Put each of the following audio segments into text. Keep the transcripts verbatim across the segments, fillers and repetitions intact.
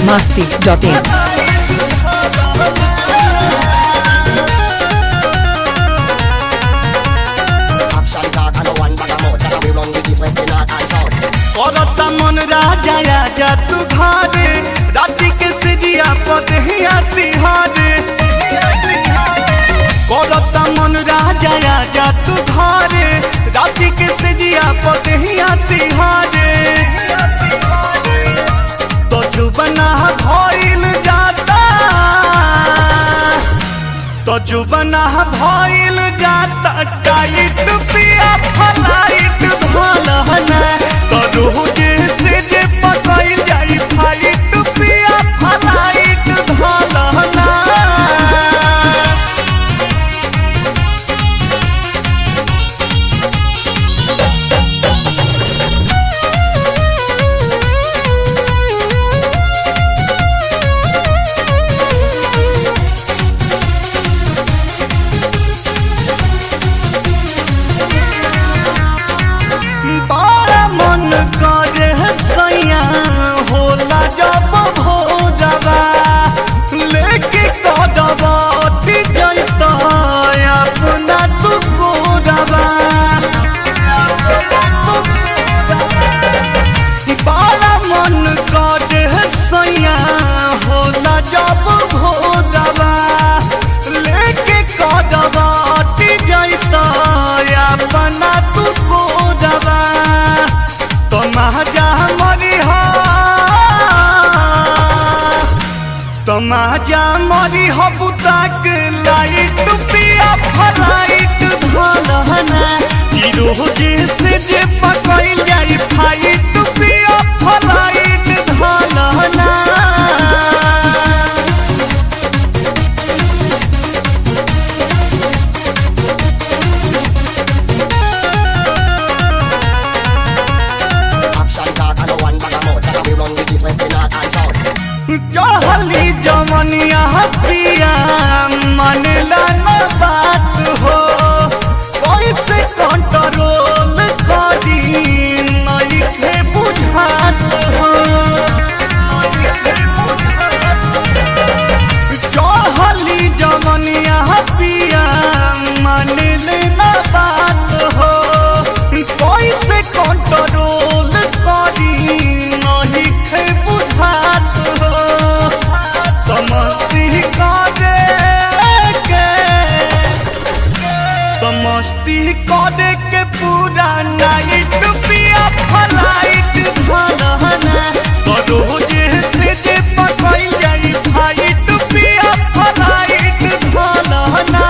masti dot in. मन राजा आजा तू घरे राति के सिजिया पदहिया तिहारे करता मन राजा आजा तू घरे राति के सिजिया पदहिया तिहारे तो जुबना भइल जाता तो जुबना भइल जाता टाइट पिया फलाइट भलहना तो रोज से जे पकइल जाई फाइट पिया फलाइट भलहना होला जब भोरवा लेके कदवा जैता अपना तू गोरवा बड़ा मन करे सैया होला जब भोरवा लेके कदवा जैता अपना तू गोरवा तो महाजा मरी हो तो महाजा मरी हो बुताक लाइट पिया फलाइट धलहना ई रोज से जे पकइल जाई फाइट पिया फलाइट धलहना चहली जमनिया पिया मनला न बात हो कैसे कंट्रोल करी नइखे बुझात हो चहली जमनिया पिया मनले न बात हो कैसे कंट्रोल करी नइखे बुझात हो मस्ती करे के तो मस्ती करे के पूरा नाइट पिया फलाइट धलहना तो रोज से जे पकइल जाई फाइट पिया फलाइट धलहना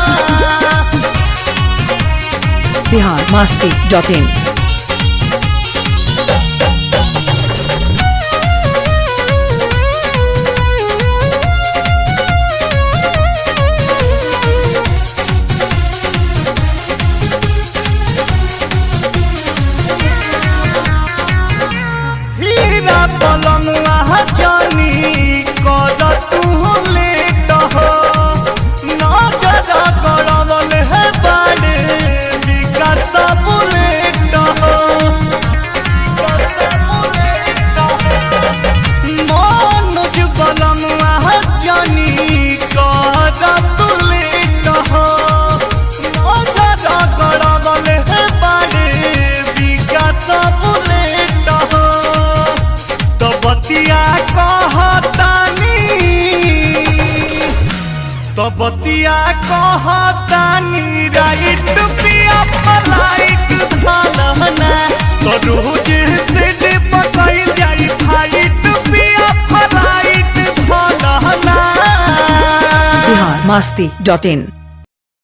Bihar masti dot in. पलंगवा जानी कर तू लेट हो नजर गड़बल है बाड़े विकास बुलेट हो मनोज पलंगवा जानी कर तू लेट हो नजर गड़बल है बाड़े विकास बुलेट हो बतिया कहतानी तो बतिया कहतानी राइट पिया फलाइट धलहना तो रोज से जे पकइल जाई फाइट पिया फलाइट धलहना Bihar masti dot in.